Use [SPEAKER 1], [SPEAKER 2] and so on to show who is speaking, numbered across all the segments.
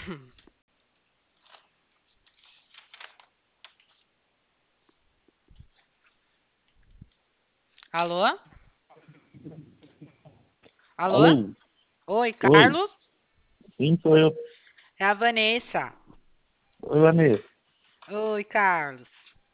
[SPEAKER 1] Alô? Alô?
[SPEAKER 2] Alô?
[SPEAKER 1] Oi,
[SPEAKER 2] Oi?
[SPEAKER 1] Carlos?
[SPEAKER 2] Sim, sou eu.
[SPEAKER 1] É a Vanessa.
[SPEAKER 2] Oi, Vanessa.
[SPEAKER 1] Oi, Carlos.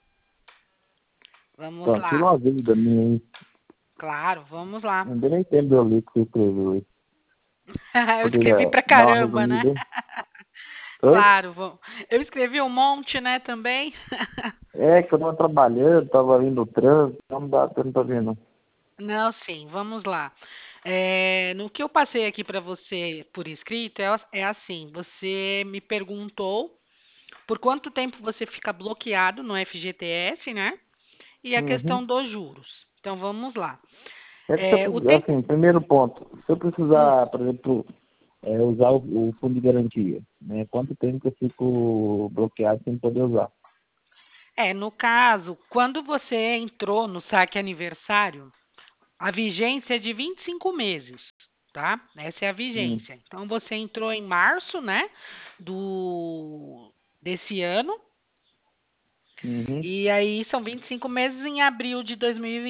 [SPEAKER 1] Vamos
[SPEAKER 2] Então, tira
[SPEAKER 1] lá.
[SPEAKER 2] uma dúvida minha aí.
[SPEAKER 1] Claro, vamos lá.
[SPEAKER 2] Não deu nem tempo de eu ler o que você escreveu aí.
[SPEAKER 1] Eu escrevi
[SPEAKER 2] Poderia
[SPEAKER 1] pra
[SPEAKER 2] dar uma
[SPEAKER 1] caramba, né?
[SPEAKER 2] resumida aí? Oi?
[SPEAKER 1] Claro, eu escrevi um monte, né, também.
[SPEAKER 2] É que eu tava trabalhando, tava indo no trânsito, então não dá tempo pra ver, não.
[SPEAKER 1] Não, sim, vamos lá. No que eu passei aqui para você por escrito, é assim: você me perguntou por quanto tempo você fica bloqueado no FGTS, né? E a
[SPEAKER 2] Uhum.
[SPEAKER 1] questão dos juros. Então vamos lá.
[SPEAKER 2] É que se eu
[SPEAKER 1] O
[SPEAKER 2] precisar,
[SPEAKER 1] tempo.
[SPEAKER 2] assim, primeiro ponto, se eu
[SPEAKER 1] hum,
[SPEAKER 2] precisar, por exemplo, usar o fundo de garantia, né? Quanto tempo que eu fico bloqueado sem poder usar?
[SPEAKER 1] No caso, quando você entrou no saque aniversário, a vigência é de 25 meses, tá? Essa é a
[SPEAKER 2] Hum.
[SPEAKER 1] vigência. Então você entrou em março, né, do desse ano,
[SPEAKER 2] Uhum.
[SPEAKER 1] e aí são 25 meses, em abril de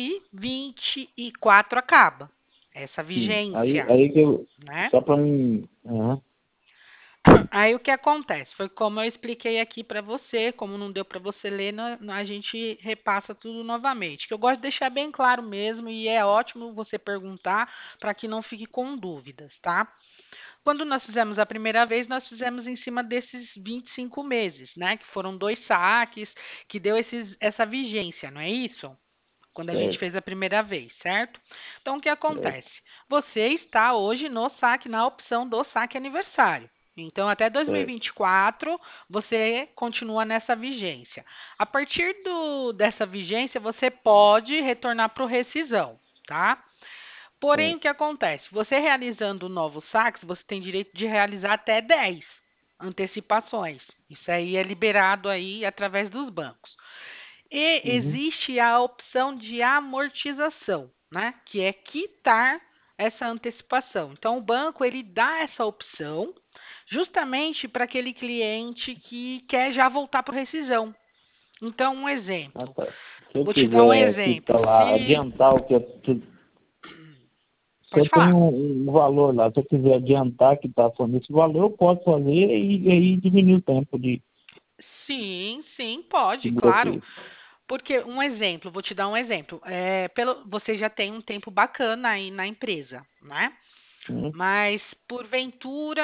[SPEAKER 1] 2024 acaba essa
[SPEAKER 2] Sim. Aí,
[SPEAKER 1] vigência,
[SPEAKER 2] aí que eu,
[SPEAKER 1] né?
[SPEAKER 2] só pra mim, aham,
[SPEAKER 1] Aí o que acontece? Foi como eu expliquei aqui para você, como não deu para você ler, a gente repassa tudo novamente. Que eu gosto de deixar bem claro mesmo e é ótimo você perguntar para que não fique com dúvidas, tá? Quando nós fizemos a primeira vez, nós fizemos em cima desses 25 meses, né? Que foram dois saques, que deu essa vigência, não é isso? Quando a gente
[SPEAKER 2] certo,
[SPEAKER 1] fez a primeira vez, certo? Então, o que
[SPEAKER 2] certo,
[SPEAKER 1] acontece? Você está hoje no saque, na opção do saque aniversário. Então, até
[SPEAKER 2] certo.
[SPEAKER 1] 2024, você continua nessa vigência. A partir dessa vigência, você pode retornar para o rescisão, tá? Porém, o que
[SPEAKER 2] Certo.
[SPEAKER 1] acontece? Você realizando novos saques, você tem direito de realizar até 10 antecipações. Isso aí é liberado aí através dos bancos. E
[SPEAKER 2] Uhum.
[SPEAKER 1] existe a opção de amortização, né? Que é quitar essa antecipação. Então, o banco ele dá essa opção justamente para aquele cliente que quer já voltar para rescisão. Então, um
[SPEAKER 2] Ah,
[SPEAKER 1] exemplo.
[SPEAKER 2] tá. Se eu
[SPEAKER 1] Vou te dar um
[SPEAKER 2] quiser
[SPEAKER 1] exemplo.
[SPEAKER 2] ficar lá,
[SPEAKER 1] Se
[SPEAKER 2] adiantar o que se eu
[SPEAKER 1] pode
[SPEAKER 2] tenho
[SPEAKER 1] falar.
[SPEAKER 2] um valor lá, se eu quiser adiantar que está falando esse valor, eu posso fazer e aí diminuir o tempo
[SPEAKER 1] Sim, sim,
[SPEAKER 2] de
[SPEAKER 1] pode, claro.
[SPEAKER 2] bloqueio.
[SPEAKER 1] Porque um exemplo, vou te dar um exemplo. Você já tem um tempo bacana aí na empresa, né?
[SPEAKER 2] Uhum.
[SPEAKER 1] Mas, porventura,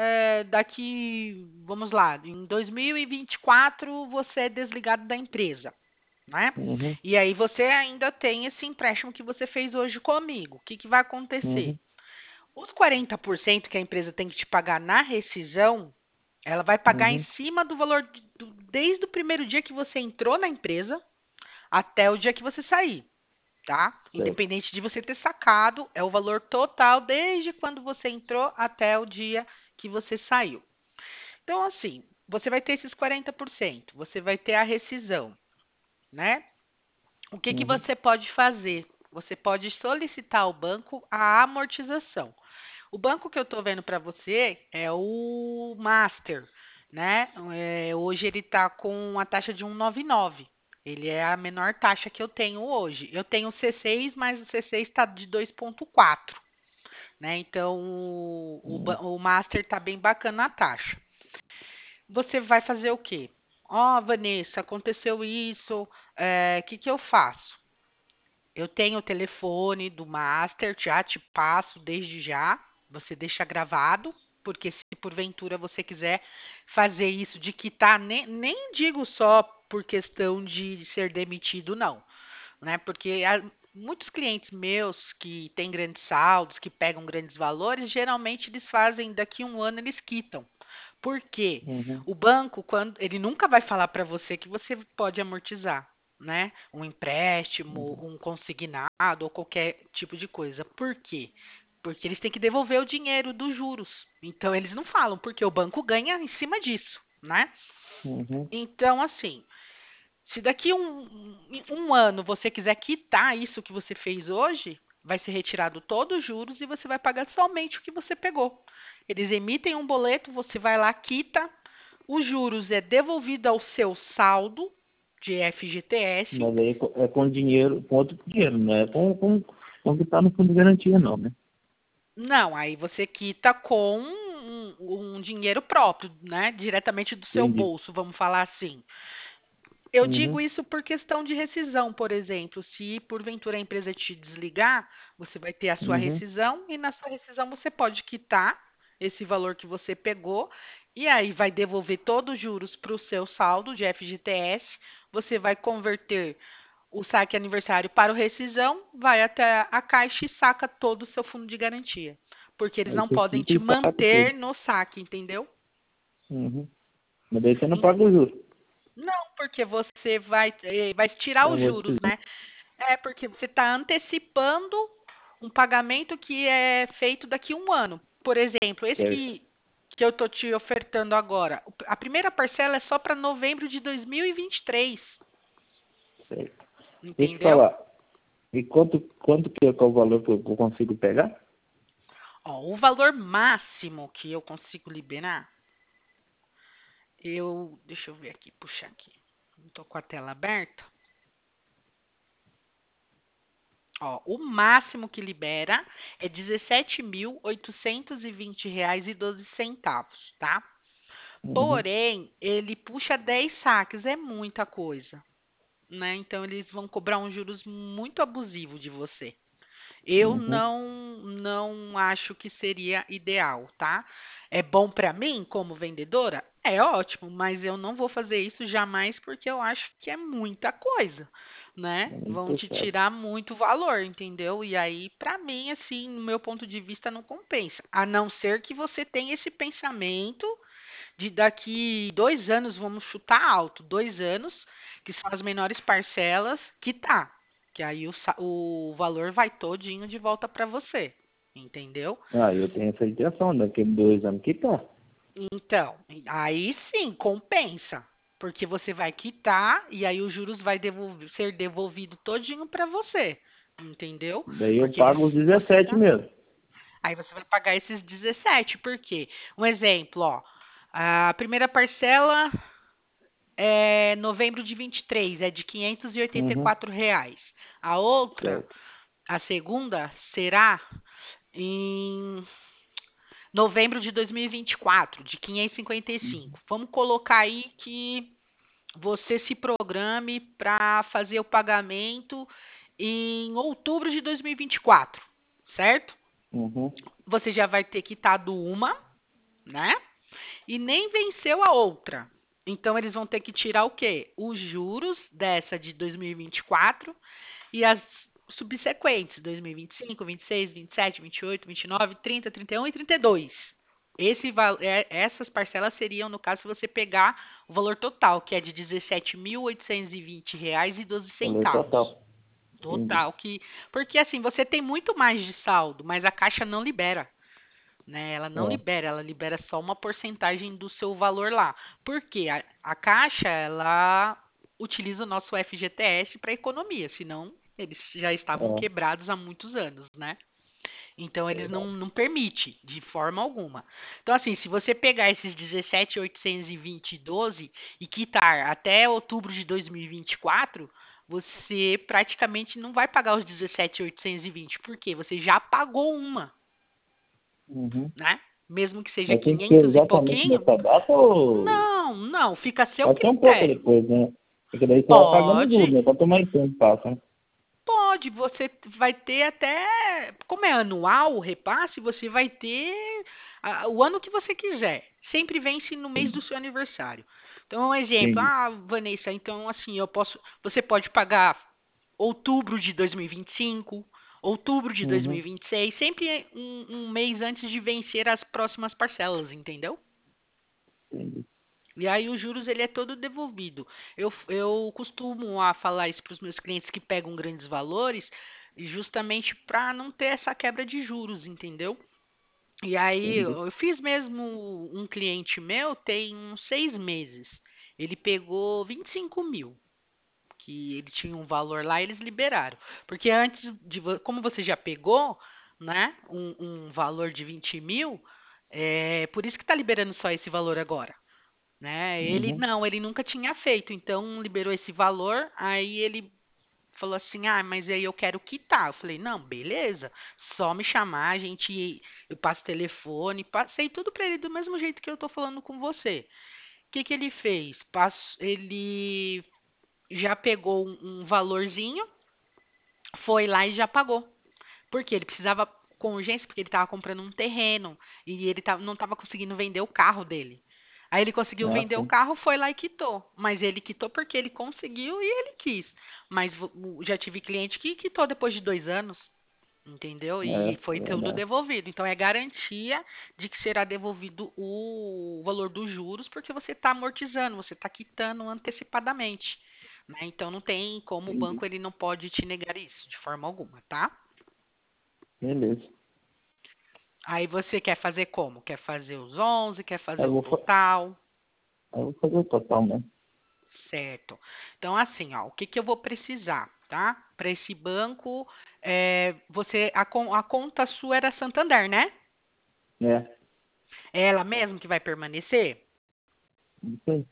[SPEAKER 1] daqui, vamos lá, em 2024 você é desligado da empresa, né?
[SPEAKER 2] Uhum.
[SPEAKER 1] E aí você ainda tem esse empréstimo que você fez hoje comigo. O que que vai acontecer?
[SPEAKER 2] Uhum.
[SPEAKER 1] Os 40% que a empresa tem que te pagar na rescisão, ela vai pagar em
[SPEAKER 2] Uhum.
[SPEAKER 1] cima do valor desde o primeiro dia que você entrou na empresa até o dia que você sair, tá?
[SPEAKER 2] Certo.
[SPEAKER 1] Independente de você ter sacado, é o valor total desde quando você entrou até o dia que você saiu. Então, assim, você vai ter esses 40%, você vai ter a rescisão, né? O que que
[SPEAKER 2] Uhum.
[SPEAKER 1] você pode fazer? Você pode solicitar ao banco a amortização. O banco que eu estou vendo para você é o Master, né? Hoje ele está com a taxa de 1,99. Ele é a menor taxa que eu tenho hoje. Eu tenho o C6, mas o C6 está de 2,4, né? Então
[SPEAKER 2] Uhum.
[SPEAKER 1] o Master está bem bacana a taxa. Você vai fazer o quê? Ó, Vanessa, aconteceu isso, que eu faço? Eu tenho o telefone do Master, já te passo desde já. Você deixa gravado, porque se porventura você quiser fazer isso de quitar, nem digo só por questão de ser demitido, não, né? Porque muitos clientes meus que têm grandes saldos, que pegam grandes valores, geralmente eles fazem daqui a um ano eles quitam. Por quê?
[SPEAKER 2] Uhum.
[SPEAKER 1] O banco, quando ele nunca vai falar para você que você pode amortizar, né? Um empréstimo,
[SPEAKER 2] Uhum.
[SPEAKER 1] um consignado ou qualquer tipo de coisa. Por quê? Porque eles têm que devolver o dinheiro dos juros. Então eles não falam, porque o banco ganha em cima disso, né?
[SPEAKER 2] Uhum.
[SPEAKER 1] Então, assim, se daqui um ano você quiser quitar isso que você fez hoje, vai ser retirado todos os juros e você vai pagar somente o que você pegou. Eles emitem um boleto, você vai lá, quita, os juros é devolvido ao seu saldo de FGTS.
[SPEAKER 2] Mas aí é com dinheiro, com outro dinheiro, não é com o que está no fundo de garantia, não, né?
[SPEAKER 1] Não, aí você quita com um dinheiro próprio, né? Diretamente do seu
[SPEAKER 2] Entendi.
[SPEAKER 1] bolso, vamos falar assim. Eu digo
[SPEAKER 2] Uhum,
[SPEAKER 1] isso por questão de rescisão, por exemplo. Se porventura a empresa te desligar, você vai ter a sua
[SPEAKER 2] uhum.
[SPEAKER 1] rescisão e na sua rescisão você pode quitar esse valor que você pegou e aí vai devolver todos os juros para o seu saldo de FGTS. Você vai converter o saque aniversário para o rescisão, vai até a caixa e saca todo o seu fundo de garantia. Porque eles
[SPEAKER 2] Aí
[SPEAKER 1] não
[SPEAKER 2] você
[SPEAKER 1] podem
[SPEAKER 2] quita
[SPEAKER 1] te
[SPEAKER 2] e saca tudo.
[SPEAKER 1] manter no saque, entendeu?
[SPEAKER 2] Uhum. Mas daí você não
[SPEAKER 1] Em-
[SPEAKER 2] paga o juro.
[SPEAKER 1] Não, porque você vai tirar
[SPEAKER 2] Eu
[SPEAKER 1] os
[SPEAKER 2] vou
[SPEAKER 1] juros,
[SPEAKER 2] dizer.
[SPEAKER 1] né? É porque você está antecipando um pagamento que é feito daqui a um ano. Por exemplo, esse
[SPEAKER 2] Certo,
[SPEAKER 1] que eu estou te ofertando agora, a primeira parcela é só para novembro de 2023,
[SPEAKER 2] certo. Deixa eu te
[SPEAKER 1] entendeu?
[SPEAKER 2] falar. E quanto que é, qual o valor que eu consigo pegar?
[SPEAKER 1] Ó, o valor máximo que eu consigo liberar, deixa eu ver aqui, puxar aqui. Não tô com a tela aberta. Ó, o máximo que libera é R$ 17.820,12, tá?
[SPEAKER 2] Uhum,
[SPEAKER 1] Porém, ele puxa 10 saques, é muita coisa, né? Então eles vão cobrar um juros muito abusivo de você. Eu
[SPEAKER 2] uhum.
[SPEAKER 1] não acho que seria ideal, tá? É bom para mim como vendedora? É ótimo, mas eu não vou fazer isso jamais porque eu acho que é muita coisa, né?
[SPEAKER 2] É muito
[SPEAKER 1] Vão te
[SPEAKER 2] puxado.
[SPEAKER 1] tirar muito valor, entendeu? E aí, para mim, assim, no meu ponto de vista, não compensa. A não ser que você tenha esse pensamento de daqui 2 anos, vamos chutar alto, 2 anos, que são as menores parcelas, que tá. Que aí o valor vai todinho de volta para você. Entendeu?
[SPEAKER 2] Ah, eu tenho essa intenção, daqui a 2 anos que tá.
[SPEAKER 1] Então, aí sim, compensa. Porque você vai quitar e aí os juros vai ser devolvido todinho para você. Entendeu?
[SPEAKER 2] Daí eu
[SPEAKER 1] Porque
[SPEAKER 2] pago os
[SPEAKER 1] você
[SPEAKER 2] 17
[SPEAKER 1] tá.
[SPEAKER 2] mesmo.
[SPEAKER 1] Aí você vai pagar esses 17. Por quê? Um exemplo, ó. A primeira parcela é novembro de 23, é de quinhentos e oitenta e
[SPEAKER 2] Uhum,
[SPEAKER 1] quatro reais. A outra,
[SPEAKER 2] certo.
[SPEAKER 1] a segunda, será em novembro de 2024, de 555. Vamos colocar aí que você se programe para fazer o pagamento em outubro de 2024, certo?
[SPEAKER 2] Uhum,
[SPEAKER 1] Você já vai ter quitado uma, né? E nem venceu a outra. Então eles vão ter que tirar o quê? Os juros dessa de 2024 e as subsequentes, 2025, 26, 27, 28, 29, 30, 31 e 32. Essas parcelas seriam, no caso, se você pegar o valor total, que é de
[SPEAKER 2] valor
[SPEAKER 1] R$ 17.820,12.
[SPEAKER 2] total. Entendi.
[SPEAKER 1] Total, porque assim, você tem muito mais de saldo, mas a Caixa não libera, né? Ela não
[SPEAKER 2] É,
[SPEAKER 1] libera, ela libera só uma porcentagem do seu valor lá. Por quê? A Caixa, ela utiliza o nosso FGTS para economia, senão eles já estavam
[SPEAKER 2] é,
[SPEAKER 1] quebrados há muitos anos, né? Então eles
[SPEAKER 2] verdade.
[SPEAKER 1] não permite de forma alguma. Então assim, se você pegar esses 17.820,12 e quitar até outubro de 2024, você praticamente não vai pagar os 17.820, porque você já pagou uma,
[SPEAKER 2] Uhum.
[SPEAKER 1] né? Mesmo que seja
[SPEAKER 2] Mas tem que ser
[SPEAKER 1] 500 e
[SPEAKER 2] exatamente
[SPEAKER 1] pouquinho.
[SPEAKER 2] nessa data ou
[SPEAKER 1] Não, fica a seu
[SPEAKER 2] pode ser um pouco
[SPEAKER 1] critério.
[SPEAKER 2] depois, né? Porque daí você vai pagando
[SPEAKER 1] Pode,
[SPEAKER 2] juros, né? Quanto mais tempo passa, né?
[SPEAKER 1] pode, você vai ter até, como é anual o repasse, você vai ter o ano que você quiser. Sempre vence no mês do
[SPEAKER 2] Entendi.
[SPEAKER 1] seu aniversário. Então, um exemplo,
[SPEAKER 2] Entendi.
[SPEAKER 1] Vanessa, então assim, você pode pagar outubro de 2025, outubro de
[SPEAKER 2] Uhum.
[SPEAKER 1] 2026, sempre um mês antes de vencer as próximas parcelas, entendeu?
[SPEAKER 2] Entendi.
[SPEAKER 1] E aí os juros ele é todo devolvido. Eu costumo a falar isso para os meus clientes que pegam grandes valores, justamente para não ter essa quebra de juros, entendeu? E aí
[SPEAKER 2] Entendi.
[SPEAKER 1] eu fiz mesmo um cliente meu tem uns 6 meses. Ele pegou 25 mil, que ele tinha um valor lá, eles liberaram. Porque antes como você já pegou, né, um valor de 20 mil, por isso que está liberando só esse valor agora, né? Ele
[SPEAKER 2] Uhum.
[SPEAKER 1] não, ele nunca tinha feito, então liberou esse valor, aí ele falou assim: "Ah, mas aí eu quero quitar". Eu falei: "Não, beleza, só me chamar, eu passo o telefone, passei tudo para ele do mesmo jeito que eu tô falando com você". O que que ele fez? Ele já pegou um valorzinho, foi lá e já pagou. Porque ele precisava com urgência, porque ele estava comprando um terreno e ele não estava conseguindo vender o carro dele. Aí ele conseguiu
[SPEAKER 2] Ah,
[SPEAKER 1] vender o
[SPEAKER 2] sim.
[SPEAKER 1] carro, foi lá e quitou. Mas ele quitou porque ele conseguiu e ele quis. Mas já tive cliente que quitou depois de 2 anos, entendeu? E
[SPEAKER 2] É
[SPEAKER 1] foi tudo
[SPEAKER 2] verdade.
[SPEAKER 1] devolvido. Então é garantia de que será devolvido o valor dos juros, porque você está amortizando, você está quitando antecipadamente, né? Então não tem como o
[SPEAKER 2] Entendi.
[SPEAKER 1] banco ele não pode te negar isso de forma alguma, tá?
[SPEAKER 2] Beleza.
[SPEAKER 1] Aí você quer fazer como? Quer fazer os 11? Quer fazer
[SPEAKER 2] Eu
[SPEAKER 1] o
[SPEAKER 2] vou,
[SPEAKER 1] total?
[SPEAKER 2] eu vou fazer o total mesmo.
[SPEAKER 1] Certo. Então, assim, ó, o que que eu vou precisar, tá? Para esse banco, a conta sua era Santander, né?
[SPEAKER 2] É,
[SPEAKER 1] É ela mesmo que vai permanecer?
[SPEAKER 2] isso aí.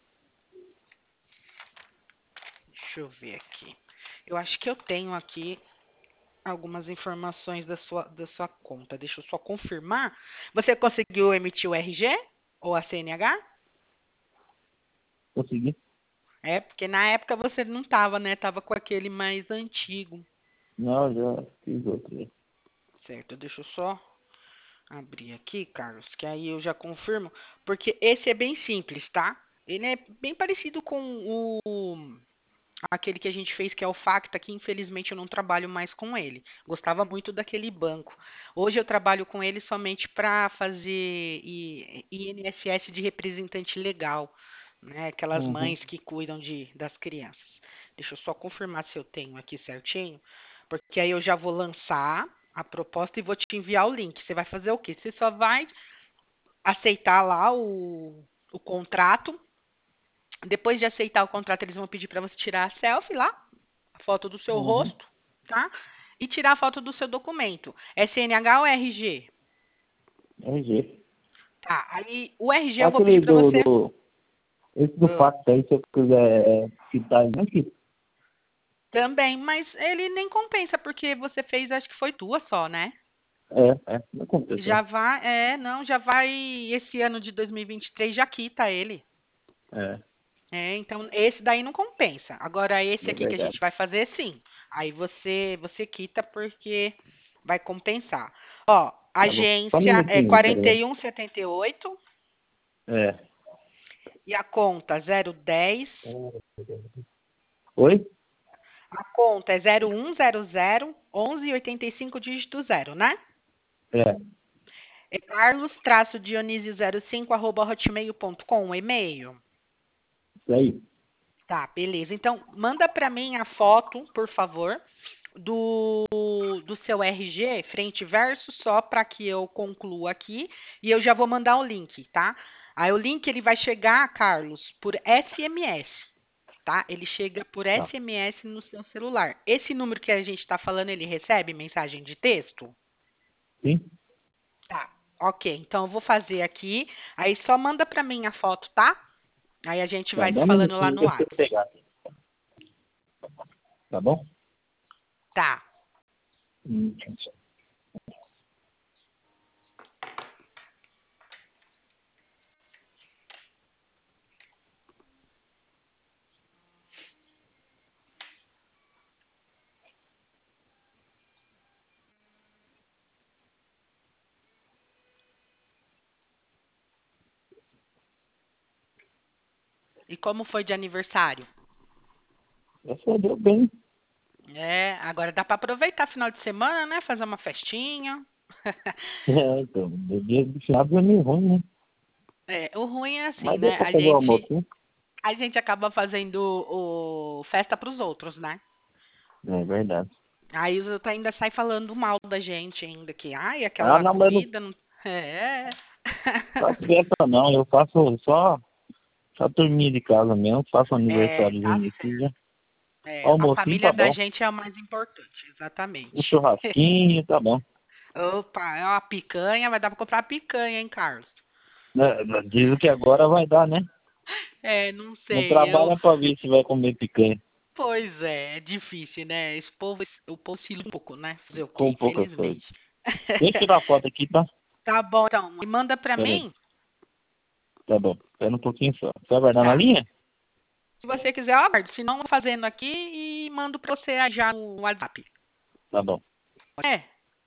[SPEAKER 1] Deixa eu ver aqui. Eu acho que eu tenho aqui algumas informações da sua conta. Deixa eu só confirmar. Você conseguiu emitir o RG ou a CNH?
[SPEAKER 2] Consegui.
[SPEAKER 1] É, porque na época você não tava, né? Tava com aquele mais antigo.
[SPEAKER 2] Não, já fiz outro. Já.
[SPEAKER 1] Certo, deixa eu só abrir aqui, Carlos, que aí eu já confirmo, porque esse é bem simples, tá? Ele é bem parecido com aquele que a gente fez, que é o Facta, que infelizmente eu não trabalho mais com ele. Gostava muito daquele banco. Hoje eu trabalho com ele somente para fazer INSS de representante legal, né? Aquelas
[SPEAKER 2] Uhum.
[SPEAKER 1] mães que cuidam das crianças. Deixa eu só confirmar se eu tenho aqui certinho, porque aí eu já vou lançar a proposta e vou te enviar o link. Você vai fazer o quê? Você só vai aceitar lá o contrato. Depois de aceitar o contrato, eles vão pedir para você tirar a selfie lá, a foto do seu
[SPEAKER 2] Uhum.
[SPEAKER 1] rosto, tá? E tirar a foto do seu documento. É CNH ou RG?
[SPEAKER 2] RG.
[SPEAKER 1] Tá, aí o RG eu vou pedir
[SPEAKER 2] Aquele
[SPEAKER 1] para você.
[SPEAKER 2] esse do
[SPEAKER 1] Ah,
[SPEAKER 2] fax aí, se eu quiser quitar, não quita.
[SPEAKER 1] também, mas ele nem compensa, porque você fez, acho que foi duas só, né?
[SPEAKER 2] Não aconteceu.
[SPEAKER 1] Já vai, esse ano de 2023 já quita ele.
[SPEAKER 2] É,
[SPEAKER 1] Então esse daí não compensa. Agora esse
[SPEAKER 2] é
[SPEAKER 1] aqui que a
[SPEAKER 2] verdade.
[SPEAKER 1] gente vai fazer, sim. Aí você quita porque vai compensar. Ó,
[SPEAKER 2] Tá bom. Só um
[SPEAKER 1] agência é
[SPEAKER 2] minutinho, peraí.
[SPEAKER 1] 4178
[SPEAKER 2] É.
[SPEAKER 1] e a conta 010.
[SPEAKER 2] Oi?
[SPEAKER 1] A conta é 0100 1185 dígito 0, né?
[SPEAKER 2] É,
[SPEAKER 1] É carlos-dionísio05 @hotmail.com, o e-mail.
[SPEAKER 2] isso aí.
[SPEAKER 1] Tá, beleza. Então, manda para mim a foto, por favor, do seu RG, frente e verso, só para que eu conclua aqui. E eu já vou mandar o link, tá? Aí o link ele vai chegar, Carlos, por SMS, tá? Ele chega por
[SPEAKER 2] Tá.
[SPEAKER 1] SMS no seu celular. Esse número que a gente está falando, ele recebe mensagem de texto?
[SPEAKER 2] Sim?
[SPEAKER 1] Tá, ok. Então eu vou fazer aqui. Aí só manda para mim a foto, tá? Aí a gente
[SPEAKER 2] Tá,
[SPEAKER 1] vai
[SPEAKER 2] dá
[SPEAKER 1] se
[SPEAKER 2] um
[SPEAKER 1] falando lá
[SPEAKER 2] minutinho,
[SPEAKER 1] no
[SPEAKER 2] deixa eu
[SPEAKER 1] WhatsApp.
[SPEAKER 2] pegar. Tá bom?
[SPEAKER 1] Tá.
[SPEAKER 2] Hum.
[SPEAKER 1] E como foi de aniversário?
[SPEAKER 2] Essa deu bem.
[SPEAKER 1] Agora dá para aproveitar final de semana, né? Fazer uma festinha.
[SPEAKER 2] Então, o dia do final é meio ruim, né?
[SPEAKER 1] O ruim é assim,
[SPEAKER 2] Mas deu
[SPEAKER 1] né?
[SPEAKER 2] pra
[SPEAKER 1] A
[SPEAKER 2] fazer o
[SPEAKER 1] gente,
[SPEAKER 2] almoço, né?
[SPEAKER 1] a gente acaba fazendo festa para os outros, né?
[SPEAKER 2] É verdade.
[SPEAKER 1] Aí os outros ainda sai falando mal da gente ainda que, ai,
[SPEAKER 2] Ah,
[SPEAKER 1] aquela
[SPEAKER 2] não, mas eu não
[SPEAKER 1] comida não. É.
[SPEAKER 2] faço festa não, eu faço só turminha de casa mesmo, faço um
[SPEAKER 1] Tá
[SPEAKER 2] aniversáriozinho aqui
[SPEAKER 1] certo.
[SPEAKER 2] já.
[SPEAKER 1] É, a
[SPEAKER 2] Almocinho
[SPEAKER 1] família
[SPEAKER 2] tá
[SPEAKER 1] da
[SPEAKER 2] bom.
[SPEAKER 1] gente é a mais importante,
[SPEAKER 2] Um
[SPEAKER 1] exatamente.
[SPEAKER 2] churrasquinho, tá bom.
[SPEAKER 1] Opa, é uma picanha, vai dar pra comprar picanha, hein, Carlos?
[SPEAKER 2] Dizem que agora vai dar, né?
[SPEAKER 1] É, não
[SPEAKER 2] Não
[SPEAKER 1] sei, eu.
[SPEAKER 2] trabalha pra ver se vai comer picanha.
[SPEAKER 1] Pois é difícil, né? O povo se ilude um pouco, né? Fazer o quê?
[SPEAKER 2] Com poucas coisas.
[SPEAKER 1] Infelizmente.
[SPEAKER 2] Deixa eu tirar foto aqui, tá?
[SPEAKER 1] Tá bom, então, me manda pra
[SPEAKER 2] Pera aí.
[SPEAKER 1] mim.
[SPEAKER 2] Tá bom. Espera um pouquinho só. Você vai guardar na
[SPEAKER 1] Tá.
[SPEAKER 2] linha?
[SPEAKER 1] Se você quiser, eu aguardo. Se não, eu vou fazendo aqui e mando pra você já no WhatsApp.
[SPEAKER 2] Tá bom.
[SPEAKER 1] É.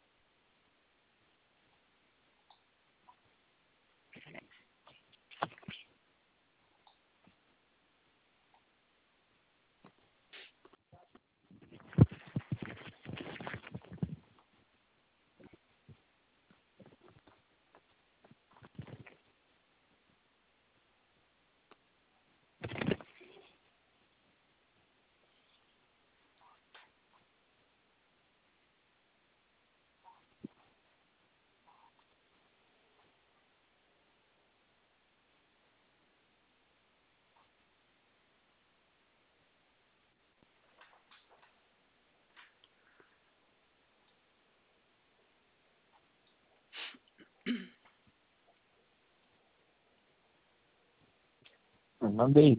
[SPEAKER 2] Mandei.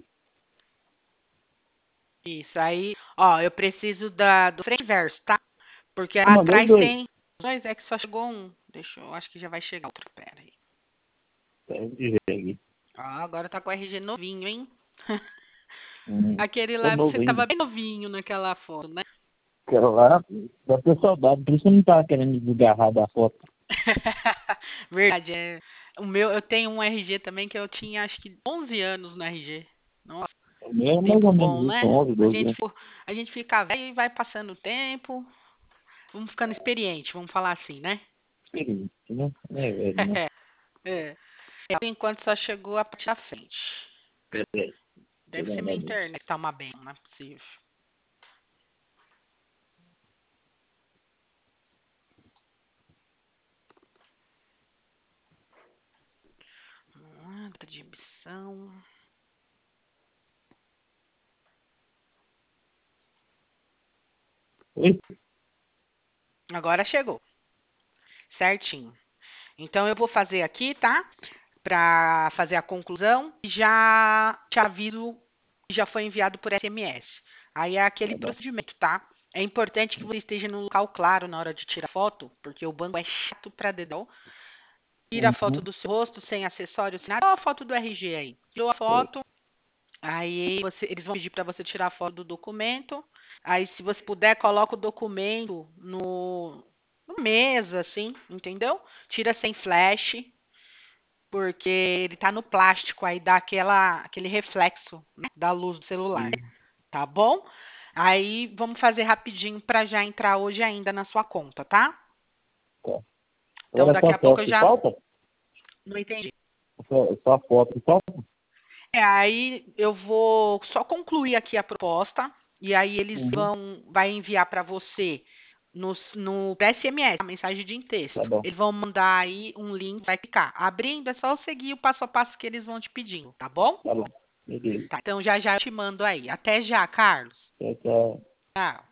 [SPEAKER 1] Isso aí, ó, eu preciso do frente e verso, tá? Porque
[SPEAKER 2] Eu mandei os
[SPEAKER 1] atrás
[SPEAKER 2] dois.
[SPEAKER 1] tem dois, é que só chegou um. Deixa eu, acho que já vai chegar outro. Pera aí.
[SPEAKER 2] Pera de ver aqui.
[SPEAKER 1] Ó, agora tá com o RG novinho, hein? Aquele
[SPEAKER 2] Tô
[SPEAKER 1] lá, você
[SPEAKER 2] novo ainda.
[SPEAKER 1] tava bem novinho naquela foto, né?
[SPEAKER 2] Quero lá. Dá ter saudade. Por isso que eu não tava querendo desgarrar da foto.
[SPEAKER 1] Verdade, é. O meu, eu tenho um RG também que eu tinha acho que 11 anos no RG. Nossa,
[SPEAKER 2] O meu é mais
[SPEAKER 1] tempo
[SPEAKER 2] ou menos
[SPEAKER 1] bom,
[SPEAKER 2] isso.
[SPEAKER 1] né?
[SPEAKER 2] 11, 12 anos.
[SPEAKER 1] A gente fica velho e vai passando o tempo, vamos ficando experiente, vamos falar assim, né?
[SPEAKER 2] Experiente, né? É velho, né?
[SPEAKER 1] É. Por enquanto só chegou a parte da frente.
[SPEAKER 2] Pera aí.
[SPEAKER 1] Deve
[SPEAKER 2] Pegar
[SPEAKER 1] ser
[SPEAKER 2] na
[SPEAKER 1] minha
[SPEAKER 2] luz.
[SPEAKER 1] internet, tá uma benção, não é possível. Data de emissão.
[SPEAKER 2] Oi?
[SPEAKER 1] Agora chegou, certinho. Então eu vou fazer aqui, tá? Para fazer a conclusão, já te aviso que já foi enviado por SMS. Aí é aquele
[SPEAKER 2] Tá bom.
[SPEAKER 1] procedimento, tá? É importante que você esteja no local claro na hora de tirar foto, porque o banco é chato pra dedão. Tira a foto
[SPEAKER 2] Uhum.
[SPEAKER 1] do seu rosto, sem acessórios, sem nada. Olha a foto do RG aí. Tirou a
[SPEAKER 2] Sei.
[SPEAKER 1] foto, aí eles vão pedir para você tirar a foto do documento. Aí, se você puder, coloca o documento no mesa, assim, entendeu? Tira sem flash, porque ele tá no plástico, aí dá aquele reflexo, né, da luz do celular,
[SPEAKER 2] Sim.
[SPEAKER 1] tá bom? Aí vamos fazer rapidinho para já entrar hoje ainda na sua conta, tá?
[SPEAKER 2] Tá.
[SPEAKER 1] Então
[SPEAKER 2] Agora é
[SPEAKER 1] daqui
[SPEAKER 2] só
[SPEAKER 1] a pouco
[SPEAKER 2] foto
[SPEAKER 1] eu
[SPEAKER 2] que
[SPEAKER 1] já
[SPEAKER 2] falta?
[SPEAKER 1] não entendi.
[SPEAKER 2] Só foto que falta?
[SPEAKER 1] Aí eu vou só concluir aqui a proposta e aí eles
[SPEAKER 2] Uhum.
[SPEAKER 1] vai enviar para você no SMS, a mensagem de
[SPEAKER 2] Tá
[SPEAKER 1] texto.
[SPEAKER 2] bom.
[SPEAKER 1] Eles vão mandar aí um link, vai ficar abrindo, é só seguir o passo a passo que eles vão te pedindo, tá bom?
[SPEAKER 2] Tá bom. Beleza.
[SPEAKER 1] Tá, então já já eu te mando aí. Até já, Carlos.
[SPEAKER 2] Tchau, tchau.
[SPEAKER 1] Tchau.